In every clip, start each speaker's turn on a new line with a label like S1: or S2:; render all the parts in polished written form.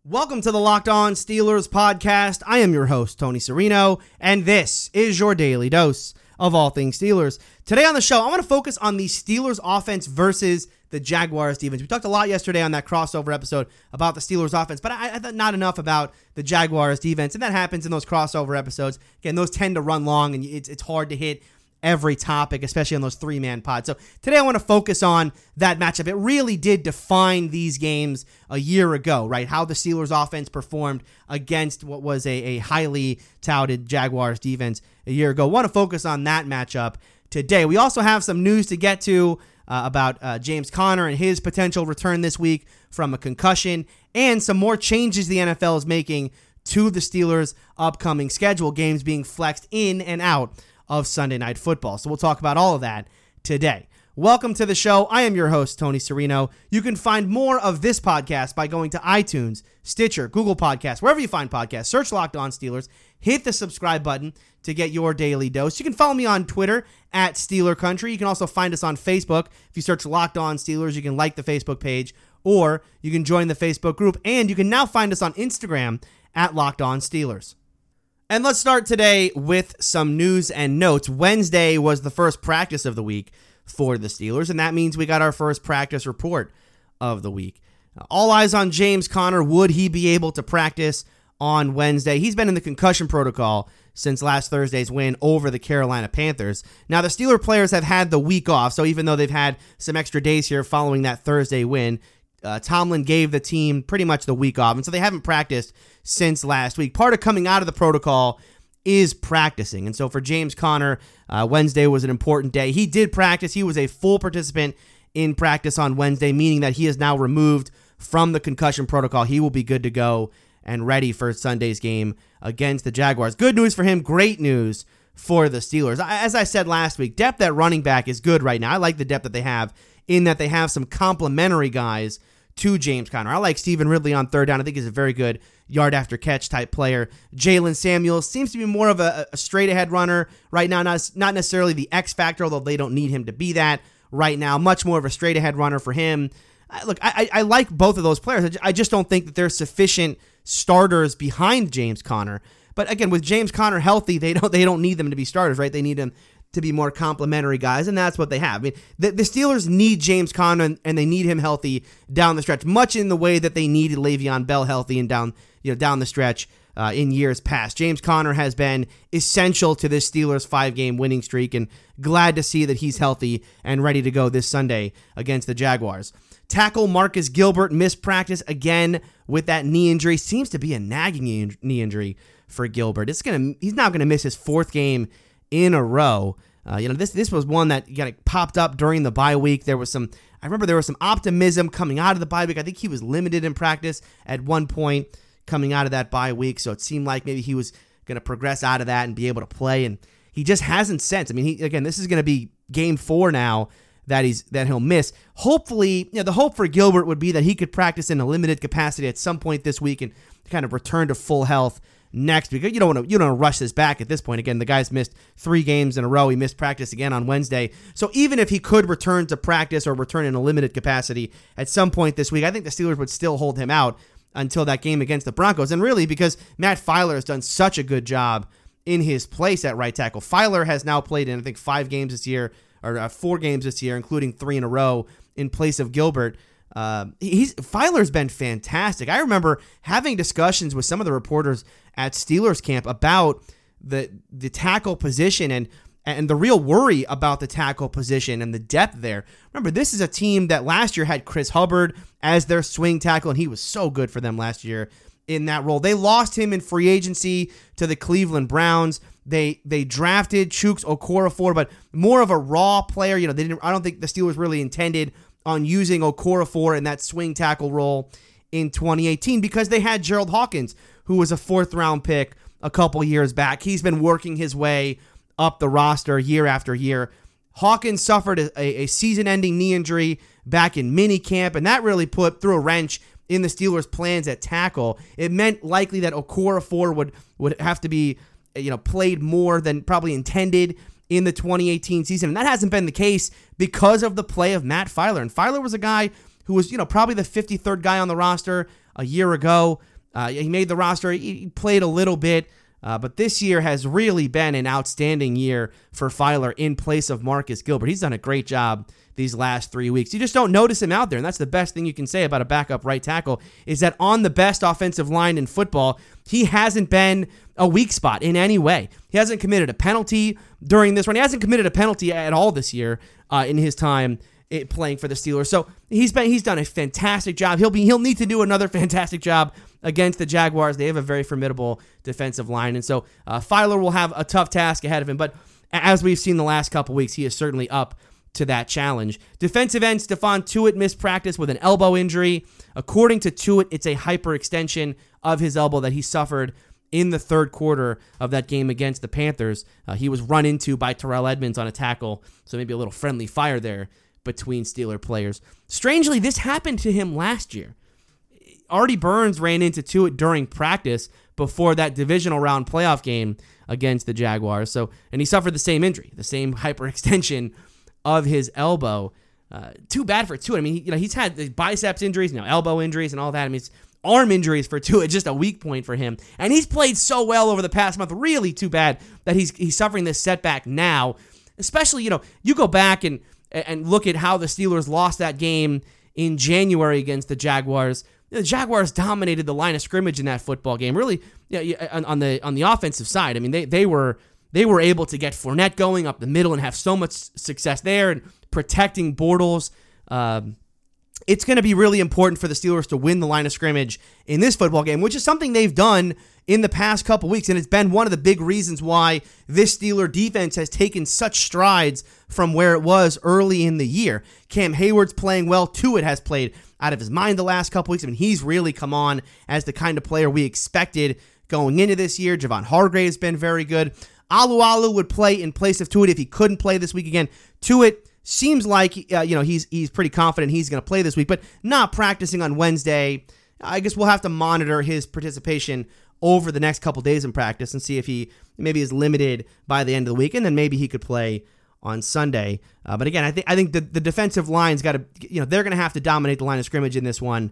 S1: Welcome to the Locked On Steelers podcast. I am your host, Tony Serino, and this is your daily dose of all things Steelers. Today on the show, I want to focus on the Steelers offense versus the Jaguars defense. We talked a lot yesterday on that crossover episode about the Steelers offense, but I thought not enough about the Jaguars defense, and that happens in those crossover episodes. Again, those tend to run long, and it's hard to hit every topic, especially on those three-man pods. So today I want to focus on that matchup. It really did define these games a year ago, right? How the Steelers offense performed against what was a highly touted Jaguars defense a year ago. I want to focus on that matchup today. We also have some news to get to about James Conner and his potential return this week from a concussion, and some more changes the NFL is making to the Steelers' upcoming schedule, games being flexed in and out of Sunday Night Football. So we'll talk about all of that today. Welcome to the show. I am your host, Tony Serino. You can find more of this podcast by going to iTunes, Stitcher, Google Podcasts, wherever you find podcasts. Search Locked On Steelers. Hit the subscribe button to get your daily dose. You can follow me on Twitter at Steeler Country. You can also find us on Facebook. If you search Locked On Steelers, you can like the Facebook page, or you can join the Facebook group. And you can now find us on Instagram at Locked On Steelers. And let's start today with some news and notes. Wednesday was the first practice of the week for the Steelers, and that means we got our first practice report of the week. All eyes on James Conner. Would he be able to practice on Wednesday? He's been in the concussion protocol since last Thursday's win over the Carolina Panthers. Now, the Steeler players have had the week off, so even though they've had some extra days here following that Thursday win, Tomlin gave the team pretty much the week off, and so they haven't practiced since last week. Part of coming out of the protocol is practicing, and so for James Conner, Wednesday was an important day. He did practice. He was a full participant in practice on Wednesday, meaning that he is now removed from the concussion protocol. He will be good to go and ready for Sunday's game against the Jaguars. Good news for him, great news for the Steelers. As I said last week, depth at running back is good right now. I like the depth that they have, in that they have some complementary guys to James Conner. I like Stephen Ridley on third down. I think he's a very good yard after catch type player. Jalen Samuels seems to be more of a straight ahead runner right now, not necessarily the X factor, although they don't need him to be that right now. Much more of a straight ahead runner for him. Look, I like both of those players. I just don't think that there's sufficient starters behind James Conner. But again, with James Conner healthy, they don't need them to be starters, right? They need them to be more complementary guys, and that's what they have. I mean, the Steelers need James Conner, and they need him healthy down the stretch, much in the way that they needed Le'Veon Bell healthy and down the stretch in years past. James Conner has been essential to this Steelers 5-game winning streak, and glad to see that he's healthy and ready to go this Sunday against the Jaguars. Tackle Marcus Gilbert missed practice again with that knee injury. Seems to be a nagging knee injury for Gilbert. He's now going to miss his 4th game in a row. This was one that popped up during the bye week. I remember there was some optimism coming out of the bye week. I think he was limited in practice at one point coming out of that bye week, so it seemed like maybe he was going to progress out of that and be able to play, and he just hasn't since. I mean, this is going to be game 4 now that he'll miss. Hopefully, the hope for Gilbert would be that he could practice in a limited capacity at some point this week and kind of return to full health next week. You don't want to rush this back at this point. Again, the guy's missed 3 games in a row. He missed practice again on Wednesday. So even if he could return to practice or return in a limited capacity at some point this week, I think the Steelers would still hold him out until that game against the Broncos. And really, because Matt Feiler has done such a good job in his place at right tackle. Feiler has now played in, I think, 5 games this year, or 4 games this year, including 3 in a row in place of Gilbert. Feiler's been fantastic. I remember having discussions with some of the reporters at Steelers camp about the tackle position and the real worry about the tackle position and the depth there. Remember, this is a team that last year had Chris Hubbard as their swing tackle, and he was so good for them last year in that role. They lost him in free agency to the Cleveland Browns. They drafted Chuks Okorafor, but more of a raw player. I don't think the Steelers really intended on using Okorafor in that swing tackle role in 2018 because they had Gerald Hawkins, who was a 4th-round pick a couple years back. He's been working his way up the roster year after year. Hawkins suffered a season-ending knee injury back in minicamp, and that really threw a wrench in the Steelers' plans at tackle. It meant likely that Okorafor would have to be played more than probably intended in the 2018 season. And that hasn't been the case because of the play of Matt Feiler. And Feiler was a guy who was, probably the 53rd guy on the roster a year ago. He made the roster. He played a little bit. But this year has really been an outstanding year for Feiler in place of Marcus Gilbert. He's done a great job these last 3 weeks. You just don't notice him out there, and that's the best thing you can say about a backup right tackle, is that on the best offensive line in football, he hasn't been a weak spot in any way. He hasn't committed a penalty during this run. He hasn't committed a penalty at all this year in his time playing for the Steelers. So he's done a fantastic job. He'll need to do another fantastic job against the Jaguars. They have a very formidable defensive line, and so Feiler will have a tough task ahead of him. But as we've seen the last couple weeks, he is certainly up to that challenge. Defensive end Stephon Tuitt missed practice with an elbow injury. According to Tuitt, it's a hyperextension of his elbow that he suffered in the third quarter of that game against the Panthers. He was run into by Terrell Edmunds on a tackle, so maybe a little friendly fire there between Steeler players. Strangely, this happened to him last year. Artie Burns ran into Tuitt during practice before that divisional round playoff game against the Jaguars. And he suffered the same injury, the same hyperextension of his elbow. Too bad for Tuitt. I mean, he's had the biceps injuries, elbow injuries and all that. I mean, it's arm injuries for Tuitt, just a weak point for him. And he's played so well over the past month. Really too bad that he's suffering this setback now. Especially, you go back and look at how the Steelers lost that game in January against the Jaguars. The Jaguars dominated the line of scrimmage in that football game. Really, on the offensive side. I mean, they were able to get Fournette going up the middle and have so much success there and protecting Bortles. It's going to be really important for the Steelers to win the line of scrimmage in this football game, which is something they've done in the past couple weeks, and it's been one of the big reasons why this Steeler defense has taken such strides from where it was early in the year. Cam Hayward's playing well. Tuitt has played out of his mind the last couple weeks. I mean, he's really come on as the kind of player we expected going into this year. Javon Hargrave's been very good. Alualu would play in place of Tuitt if he couldn't play this week again. Tuitt seems like he's pretty confident he's going to play this week, but not practicing on Wednesday. I guess we'll have to monitor his participation over the next couple days in practice and see if he maybe is limited by the end of the week, and then maybe he could play on Sunday. But again, I think the defensive line's got to, they're going to have to dominate the line of scrimmage in this one.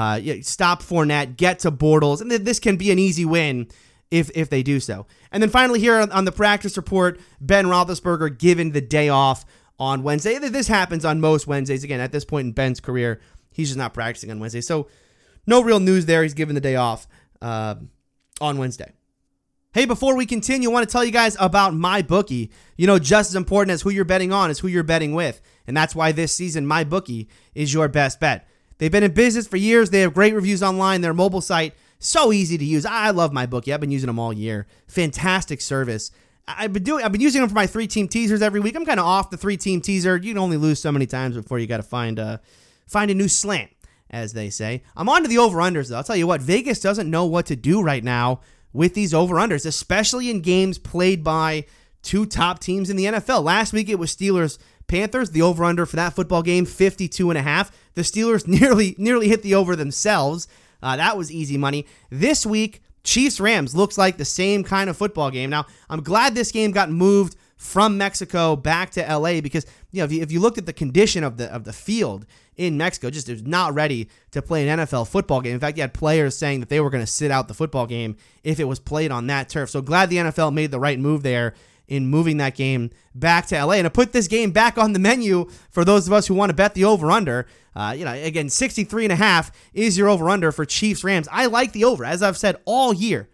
S1: Stop Fournette, get to Bortles, and this can be an easy win if they do so. And then finally here on the practice report, Ben Roethlisberger given the day off on Wednesday. This happens on most Wednesdays. Again, at this point in Ben's career, he's just not practicing on Wednesday. So no real news there. He's given the day off on Wednesday. Hey, before we continue, I want to tell you guys about MyBookie. Just as important as who you're betting on is who you're betting with. And that's why this season, MyBookie is your best bet. They've been in business for years. They have great reviews online. Their mobile site, so easy to use. I love MyBookie. I've been using them all year. Fantastic service. I've been using them for my 3-team teasers every week. I'm kind of off the 3-team teaser. You can only lose so many times before you got to find a new slant, as they say. I'm on to the over-unders, though. I'll tell you what, Vegas doesn't know what to do right now with these over-unders, especially in games played by two top teams in the NFL. Last week, it was Steelers-Panthers. The over-under for that football game, 52.5. The Steelers nearly hit the over themselves. That was easy money. This week, Chiefs-Rams looks like the same kind of football game. Now, I'm glad this game got moved from Mexico back to LA because if you looked at the condition of the field in Mexico, just it was not ready to play an NFL football game. In fact, you had players saying that they were going to sit out the football game if it was played on that turf. So glad the NFL made the right move there in moving that game back to LA and to put this game back on the menu for those of us who want to bet the over-under. Again, 63.5 is your over-under for Chiefs-Rams. I like the over, as I've said all year.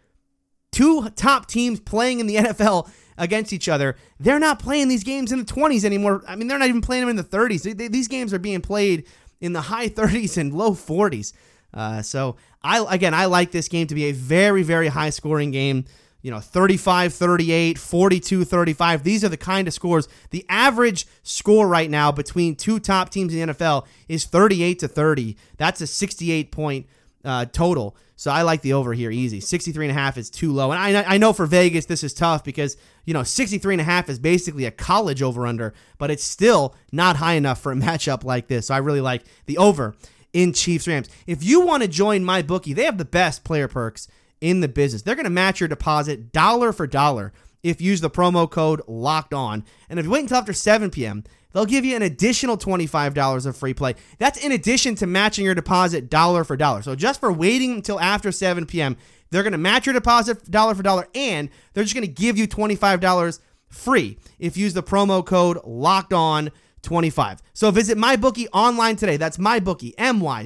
S1: Two top teams playing in the NFL against each other. They're not playing these games in the 20s anymore. I mean, they're not even playing them in the 30s. These games are being played in the high 30s and low 40s. So I like this game to be a very, very high-scoring game. 35-38, 42-35. These are the kind of scores. The average score right now between two top teams in the NFL is 38-30. That's a 68-point total. So I like the over here easy. 63.5 is too low. And I know for Vegas this is tough because, 63.5 is basically a college over-under, but it's still not high enough for a matchup like this. So I really like the over in Chiefs-Rams. If you want to join MyBookie, they have the best player perks in the business. They're going to match your deposit dollar for dollar if you use the promo code LOCKEDON. And if you wait until after 7 p.m., they'll give you an additional $25 of free play. That's in addition to matching your deposit dollar for dollar. So just for waiting until after 7 p.m., they're going to match your deposit dollar for dollar, and they're just going to give you $25 free if you use the promo code LOCKEDON25. So visit MyBookie online today. That's MyBookie,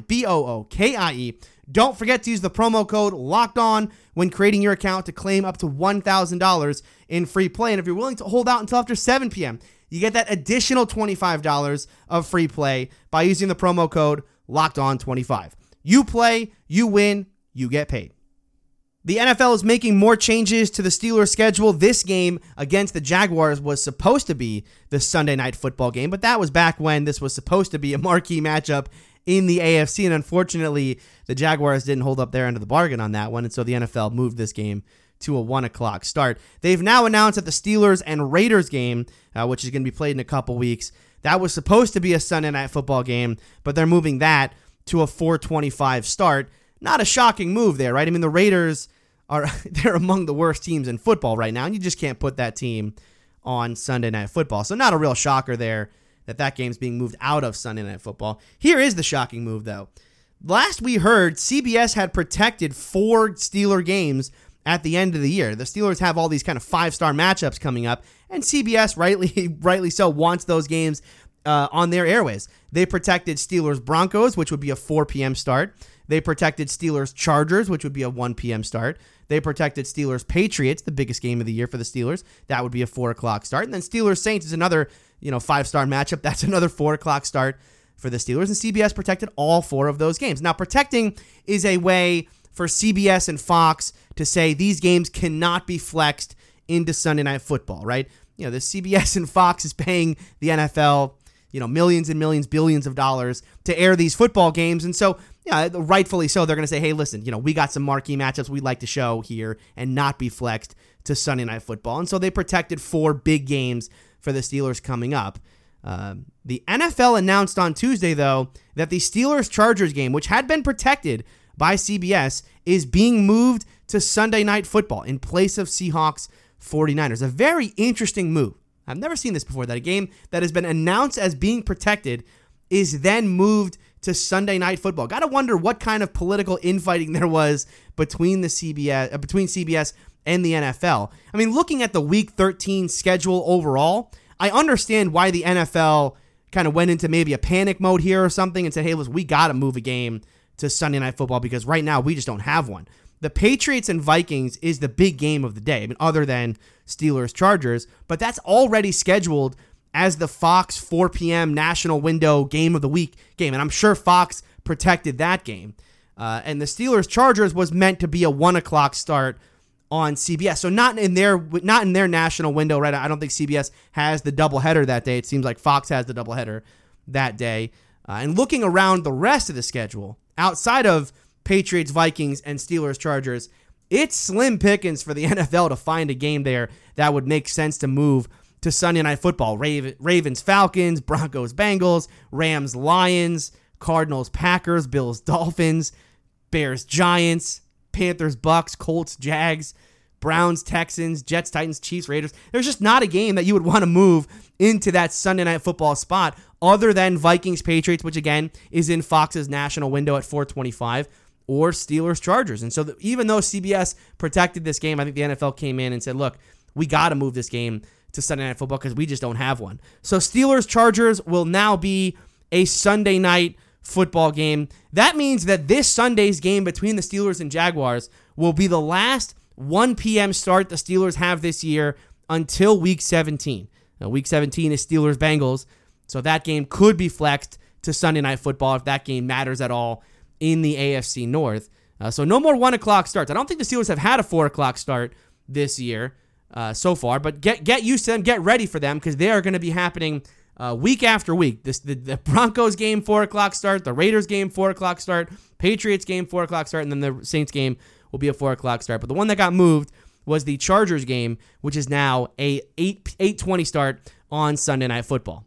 S1: MyBookie. Don't forget to use the promo code LOCKEDON when creating your account to claim up to $1,000 in free play. And if you're willing to hold out until after 7 p.m., you get that additional $25 of free play by using the promo code LOCKEDON25. You play, you win, you get paid. The NFL is making more changes to the Steelers' schedule. This game against the Jaguars was supposed to be the Sunday Night Football game, but that was back when this was supposed to be a marquee matchup in the AFC, and unfortunately, the Jaguars didn't hold up their end of the bargain on that one, and so the NFL moved this game to a 1 o'clock start. They've now announced that the Steelers and Raiders game, which is going to be played in a couple weeks, that was supposed to be a Sunday Night Football game, but they're moving that to a 4:25 start. Not a shocking move there, right? I mean, the Raiders they're among the worst teams in football right now, and you just can't put that team on Sunday Night Football. So not a real shocker there that game's being moved out of Sunday Night Football. Here is the shocking move, though. Last we heard, CBS had protected 4 Steeler games at the end of the year. The Steelers have all these kind of 5-star matchups coming up, and CBS, rightly so, wants those games on their airways. They protected Steelers-Broncos, which would be a 4 p.m. start. They protected Steelers-Chargers, which would be a 1 p.m. start. They protected Steelers-Patriots, the biggest game of the year for the Steelers. That would be a 4 o'clock start. And then Steelers-Saints is another 5-star matchup. That's another 4 o'clock start for the Steelers. And CBS protected all 4 of those games. Now, protecting is a way for CBS and Fox to say these games cannot be flexed into Sunday Night Football, right? The CBS and Fox is paying the NFL, millions and millions, billions of dollars to air these football games. And so, rightfully so, they're going to say, hey, listen, we got some marquee matchups we'd like to show here and not be flexed to Sunday Night Football. And so they protected 4 big games for the Steelers coming up. The NFL announced on Tuesday, though, that the Steelers-Chargers game, which had been protected by CBS, is being moved to Sunday Night Football in place of Seahawks-49ers. A very interesting move. I've never seen this before, that a game that has been announced as being protected is then moved to Sunday Night Football. Got to wonder what kind of political infighting there was between CBS and the NFL. I mean, looking at the Week 13 schedule overall, I understand why the NFL kind of went into maybe a panic mode here or something and said, hey, listen, we got to move a game to Sunday Night Football because right now we just don't have one. The Patriots and Vikings is the big game of the day, other than Steelers-Chargers, but that's already scheduled as the Fox 4 p.m. national window game of the week game, and I'm sure Fox protected that game. And the Steelers-Chargers was meant to be a 1 o'clock start on CBS, so not in their national window, right? I don't think CBS has the doubleheader that day. It seems like Fox has the doubleheader that day. And looking around the rest of the schedule, outside of Patriots, Vikings, and Steelers-Chargers, it's slim pickings for the NFL to find a game there that would make sense to move to Sunday Night Football. Ravens, Falcons, Broncos, Bengals, Rams, Lions, Cardinals, Packers, Bills, Dolphins, Bears, Giants, Panthers, Bucks, Colts, Jags, Browns, Texans, Jets, Titans, Chiefs, Raiders. There's just not a game that you would want to move into that Sunday Night Football spot other than Vikings, Patriots, which again is in Fox's national window at 4:25, or Steelers, Chargers. And so even though CBS protected this game, I think the NFL came in and said, look, we got to move this game to Sunday Night Football because we just don't have one. So Steelers, Chargers will now be a Sunday Night Football game. That means that this Sunday's game between the Steelers and Jaguars will be the last 1 p.m. start the Steelers have this year until Week 17. Now, Week 17 is Steelers-Bengals, so that game could be flexed to Sunday Night Football if that game matters at all in the AFC North. So no more 1 o'clock starts. I don't think the Steelers have had a 4 o'clock start this year so far, but get used to them, get ready for them, because they are going to be happening week after week. The Broncos game, 4 o'clock start, the Raiders game, 4 o'clock start, Patriots game, 4 o'clock start, and then the Saints game will be a 4 o'clock start. But the one that got moved was the Chargers game, which is now a 8:20 start on Sunday Night Football.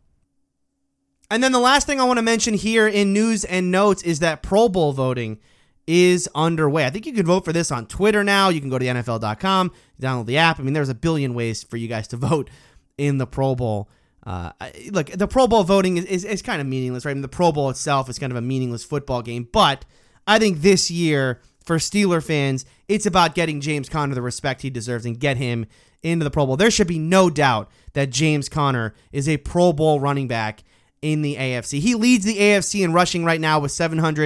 S1: And then the last thing I want to mention here in news and notes is that Pro Bowl voting is underway. I think you can vote for this on Twitter now. You can go to NFL.com, download the app. I mean, there's a billion ways for you guys to vote in the Pro Bowl. Look, the Pro Bowl voting is kind of meaningless, right? I mean, the Pro Bowl itself is kind of a meaningless football game, but I think this year for Steeler fans, it's about getting James Conner the respect he deserves and get him into the Pro Bowl. There should be no doubt that James Conner is a Pro Bowl running back in the AFC. He leads the AFC in rushing right now with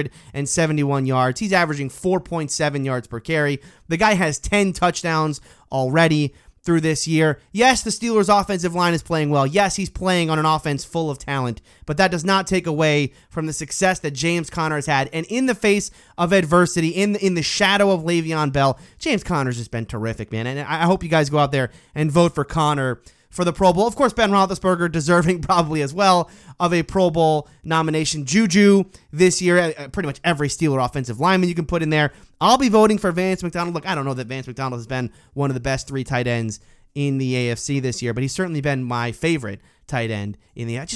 S1: 771 yards. He's averaging 4.7 yards per carry. The guy has 10 touchdowns already through this year. Yes, the Steelers' offensive line is playing well. Yes, he's playing on an offense full of talent, but that does not take away from the success that James Conner has had. And in the face of adversity, in the shadow of Le'Veon Bell, James Conner's just been terrific, man. And I hope you guys go out there and vote for Conner for the Pro Bowl. Of course, Ben Roethlisberger deserving probably as well of a Pro Bowl nomination. Juju this year, pretty much every Steeler offensive lineman you can put in there. I'll be voting for Vance McDonald. Look, I don't know that Vance McDonald has been one of the best 3 tight ends in the AFC this year, but he's certainly been my favorite tight end in the. I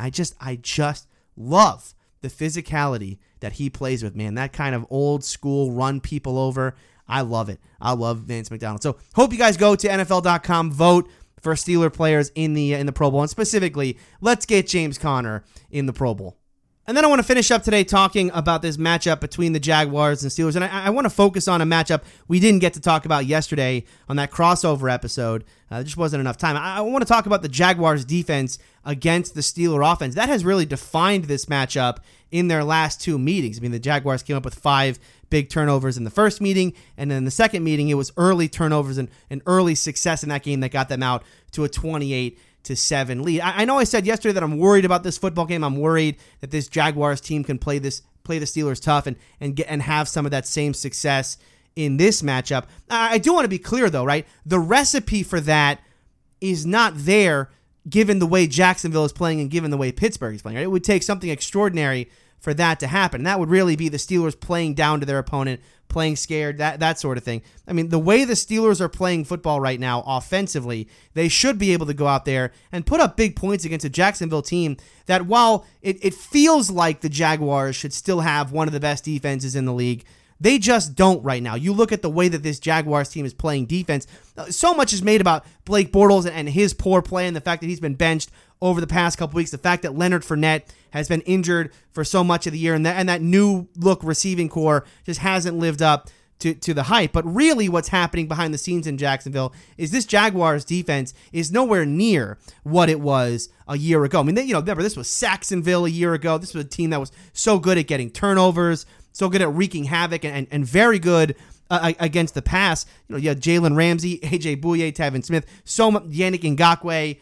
S1: just love the physicality that he plays with, man. That kind of old school run people over. I love it. I love Vance McDonald. So hope you guys go to NFL.com, vote for Steeler players in the Pro Bowl, and specifically, let's get James Conner in the Pro Bowl. And then I want to finish up today talking about this matchup between the Jaguars and Steelers. And I want to focus on a matchup we didn't get to talk about yesterday on that crossover episode. There just wasn't enough time. I want to talk about the Jaguars' defense against the Steeler offense. That has really defined this matchup in their last 2 meetings. I mean, the Jaguars came up with 5 big turnovers in the first meeting, and then in the second meeting, it was early turnovers and early success in that game that got them out to a 28-7 lead. I know I said yesterday that I'm worried about this football game. I'm worried that this Jaguars team can play the Steelers tough and have some of that same success in this matchup. I do want to be clear though, right? The recipe for that is not there given the way Jacksonville is playing and given the way Pittsburgh is playing. Right? It would take something extraordinary for that to happen. And that would really be the Steelers playing down to their opponent, playing scared, that sort of thing. I mean, the way the Steelers are playing football right now offensively, they should be able to go out there and put up big points against a Jacksonville team that, while it feels like the Jaguars should still have one of the best defenses in the league, they just don't right now. You look at the way that this Jaguars team is playing defense. So much is made about Blake Bortles and his poor play and the fact that he's been benched over the past couple weeks. The fact that Leonard Fournette has been injured for so much of the year, and that new look receiving core just hasn't lived up to the hype. But really what's happening behind the scenes in Jacksonville is this Jaguars defense is nowhere near what it was a year ago. I mean, remember, this was Saxonville a year ago. This was a team that was so good at getting turnovers, so good at wreaking havoc, and very good against the pass. You had Jalen Ramsey, A.J. Bouye, Tevin Smith, Yannick Ngakoue,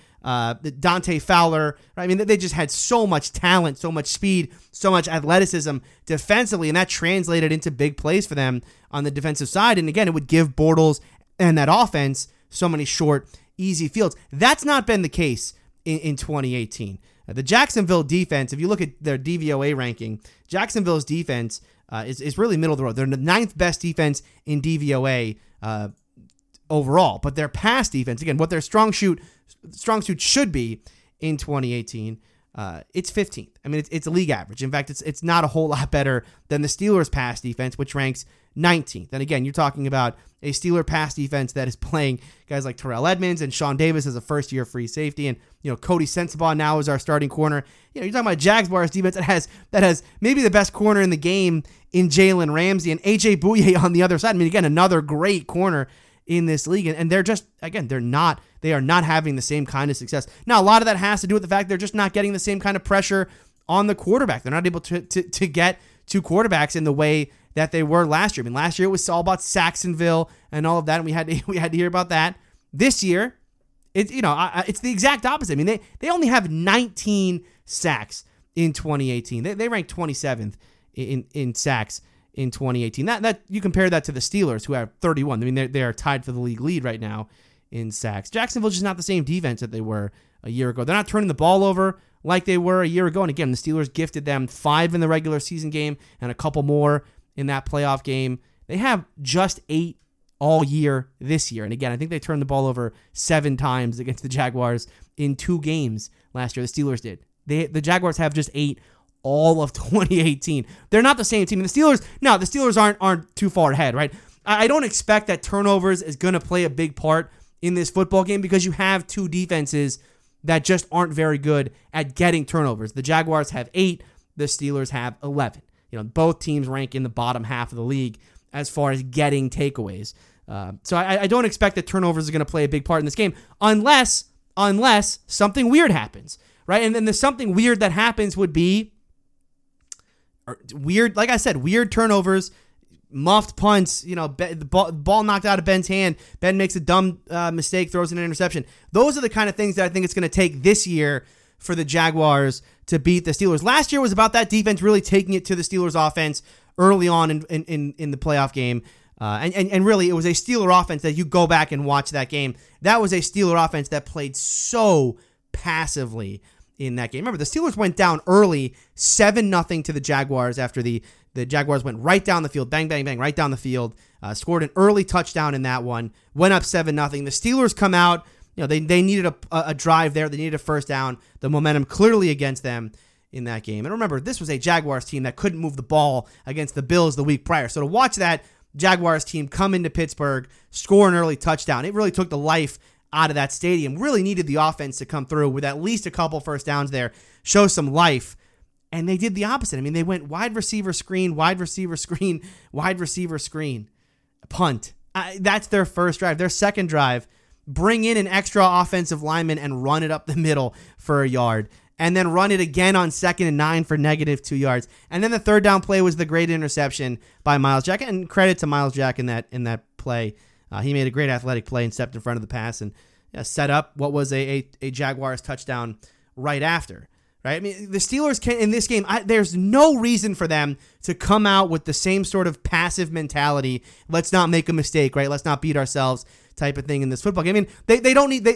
S1: Dante Fowler. Right? I mean, they just had so much talent, so much speed, so much athleticism defensively, and that translated into big plays for them on the defensive side. And again, it would give Bortles and that offense so many short, easy fields. That's not been the case in 2018. The Jacksonville defense, if you look at their DVOA ranking, Jacksonville's defense is really middle of the road. They're the 9th best defense in DVOA overall, but their pass defense, again, what their strong suit should be in 2018, it's 15th. I mean, it's a league average. In fact, it's not a whole lot better than the Steelers' pass defense, which ranks 19th. And again, you're talking about a Steeler pass defense that is playing guys like Terrell Edmunds and Sean Davis as a first-year free safety, and Cody Sensabaugh now is our starting corner. You're talking about Jaguars defense that has maybe the best corner in the game in Jalen Ramsey and A.J. Bouye on the other side. I mean, again, another great corner in this league, and they're just, again, they are not having the same kind of success. Now, a lot of that has to do with the fact they're just not getting the same kind of pressure on the quarterback. They're not able to get 2 quarterbacks in the way that they were last year. I mean, last year it was all about Saxonville and all of that, and we had to hear about that. This year, it's the exact opposite. I mean, they only have 19 sacks in 2018. They ranked 27th in sacks in 2018. That you compare that to the Steelers, who have 31. I mean, they are tied for the league lead right now in sacks. Jacksonville's just not the same defense that they were a year ago. They're not turning the ball over like they were a year ago. And again, the Steelers gifted them 5 in the regular season game and a couple more in that playoff game. They have just 8 all year this year. And again, I think they turned the ball over 7 times against the Jaguars in 2 games last year. The Steelers did. The Jaguars have just 8 all of 2018. They're not the same team. The Steelers aren't too far ahead, right? I don't expect that turnovers is going to play a big part in this football game because you have 2 defenses that just aren't very good at getting turnovers. The Jaguars have 8, the Steelers have 11. Both teams rank in the bottom half of the league as far as getting takeaways. So I don't expect that turnovers are going to play a big part in this game unless something weird happens, right? And then the something weird that happens would be weird, like I said, weird turnovers, muffed punts, the ball knocked out of Ben's hand. Ben makes a dumb mistake, throws an interception. Those are the kind of things that I think it's going to take this year for the Jaguars to beat the Steelers. Last year was about that defense really taking it to the Steelers offense early on in the playoff game. And really, it was a Steeler offense that you go back and watch that game. That was a Steeler offense that played so passively in that game. Remember, the Steelers went down early, 7-0 to the Jaguars after the Jaguars went right down the field, bang, bang, bang, right down the field, scored an early touchdown in that one, went up 7-0. The Steelers come out, they needed a drive there. They needed a first down. The momentum clearly against them in that game. And remember, this was a Jaguars team that couldn't move the ball against the Bills the week prior. So to watch that Jaguars team come into Pittsburgh, score an early touchdown, it really took the life out of that stadium. Really needed the offense to come through with at least a couple first downs there, show some life. And they did the opposite. I mean, they went wide receiver screen, wide receiver screen, wide receiver screen, punt. That's their first drive. Their second drive, bring in an extra offensive lineman and run it up the middle for a yard. And then run it again on 2nd and 9 for -2 yards. And then the third down play was the great interception by Myles Jack. And credit to Myles Jack in that play. He made a great athletic play and stepped in front of the pass and set up what was a Jaguars touchdown right after. Right? I mean, the Steelers can in this game. There's no reason for them to come out with the same sort of passive mentality. Let's not make a mistake, right? Let's not beat ourselves type of thing in this football game. I mean, they don't need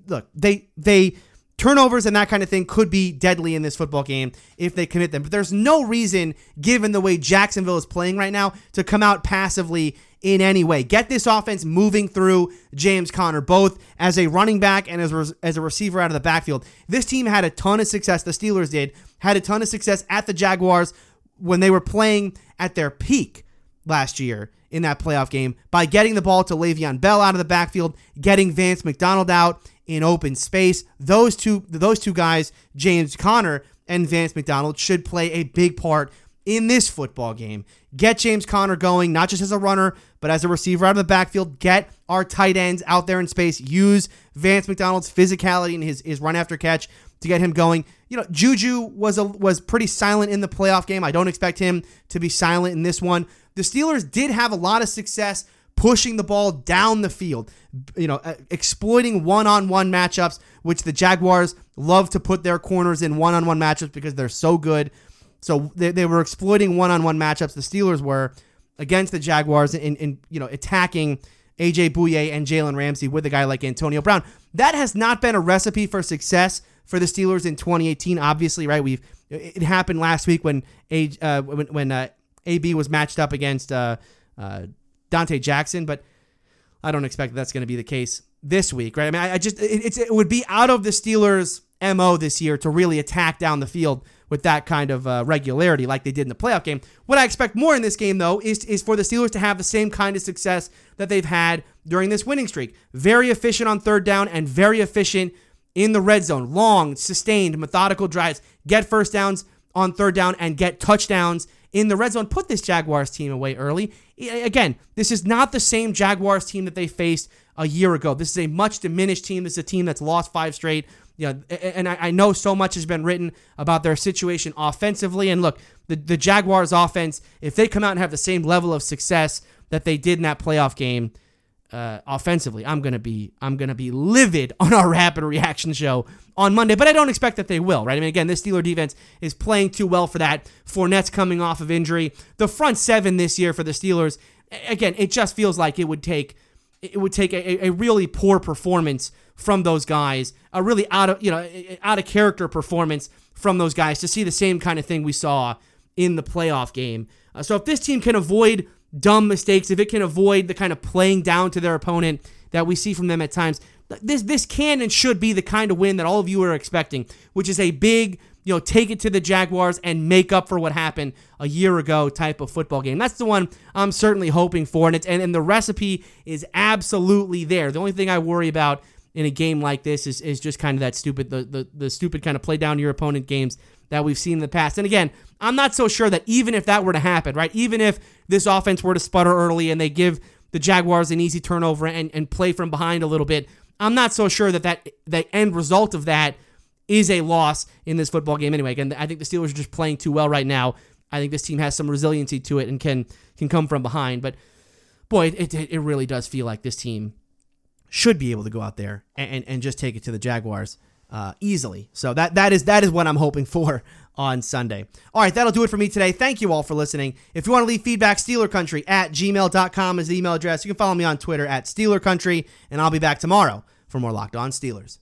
S1: they turnovers and that kind of thing could be deadly in this football game if they commit them. But there's no reason, given the way Jacksonville is playing right now, to come out passively in any way. Get this offense moving through James Conner, both as a running back and as a receiver out of the backfield. This team had a ton of success, the Steelers had a ton of success at the Jaguars when they were playing at their peak last year in that playoff game by getting the ball to Le'Veon Bell out of the backfield, getting Vance McDonald out in open space. Those two guys, James Conner and Vance McDonald, should play a big part in this football game. Get James Conner going, not just as a runner, but as a receiver out of the backfield. Get our tight ends out there in space. Use Vance McDonald's physicality and his run after catch to get him going. Juju was pretty silent in the playoff game. I don't expect him to be silent in this one. The Steelers did have a lot of success pushing the ball down the field, exploiting one-on-one matchups, which the Jaguars love to put their corners in one-on-one matchups because they're so good. So they were exploiting one-on-one matchups. The Steelers were against the Jaguars in attacking A.J. Bouye and Jalen Ramsey with a guy like Antonio Brown. That has not been a recipe for success for the Steelers in 2018. Obviously, right? It happened last week when AB was matched up against Dante Jackson, but I don't expect that's going to be the case this week, right? I mean, it would be out of the Steelers' MO this year to really attack down the field with that kind of regularity like they did in the playoff game. What I expect more in this game, though, is for the Steelers to have the same kind of success that they've had during this winning streak. Very efficient on third down and very efficient in the red zone. Long, sustained, methodical drives. Get first downs on third down and get touchdowns in the red zone. Put this Jaguars team away early. Again, this is not the same Jaguars team that they faced a year ago. This is a much diminished team. This is a team that's lost 5 straight. And I know so much has been written about their situation offensively. And look, the Jaguars offense, if they come out and have the same level of success that they did in that playoff game, offensively, I'm gonna be livid on our Rapid Reaction show on Monday, but I don't expect that they will, right? I mean, again, this Steeler defense is playing too well for that. Fournette's coming off of injury. The front seven this year for the Steelers, again, it just feels like it would take a really poor performance from those guys, a really out of character performance from those guys to see the same kind of thing we saw in the playoff game. So if this team can avoid dumb mistakes, if it can avoid the kind of playing down to their opponent that we see from them at times, this can and should be the kind of win that all of you are expecting, which is a big, take it to the Jaguars and make up for what happened a year ago type of football game. That's the one I'm certainly hoping for, and the recipe is absolutely there. The only thing I worry about in a game like this is just kind of that stupid, the stupid kind of play down your opponent games that we've seen in the past. And again, I'm not so sure that even if that were to happen, right, even if this offense were to sputter early and they give the Jaguars an easy turnover and play from behind a little bit, I'm not so sure that the end result of that is a loss in this football game anyway. Again, I think the Steelers are just playing too well right now. I think this team has some resiliency to it and can come from behind. But boy, it really does feel like this team should be able to go out there and just take it to the Jaguars easily. So that is what I'm hoping for on Sunday. All right, that'll do it for me today. Thank you all for listening. If you want to leave feedback, SteelerCountry@gmail.com is the email address. You can follow me on Twitter @SteelerCountry, and I'll be back tomorrow for more Locked On Steelers.